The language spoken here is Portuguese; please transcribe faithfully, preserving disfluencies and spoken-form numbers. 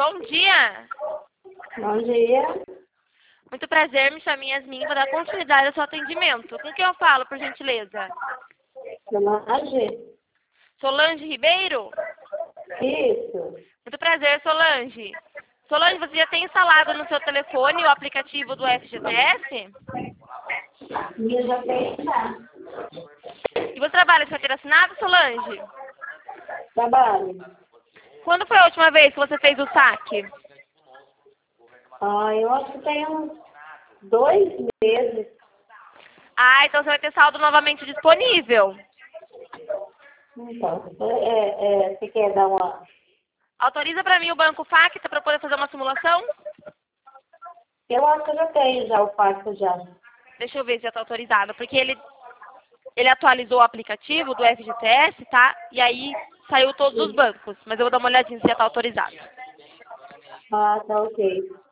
Bom dia. Bom dia. Muito prazer, me chamo Yasmin, vou dar continuidade ao seu atendimento. Com quem eu falo, por gentileza? Solange? Solange Ribeiro? Isso. Muito prazer, Solange. Solange, você já tem instalado no seu telefone o aplicativo do F G T S? Eu já tenho já. E você trabalha com carteira assinada, Solange? Trabalho. Quando foi a última vez que você fez o saque? Ah, eu acho que tem uns dois meses. Ah, então você vai ter saldo novamente disponível. Então, é, é, você quer dar uma... Autoriza para mim o Banco Facta para poder fazer uma simulação? Eu acho que eu já tenho já o pacto já. Deixa eu ver se já está autorizado, porque ele, ele atualizou o aplicativo do F G T S, tá? E aí saiu todos os bancos, mas eu vou dar uma olhadinha se já está autorizado. Ah, tá ok.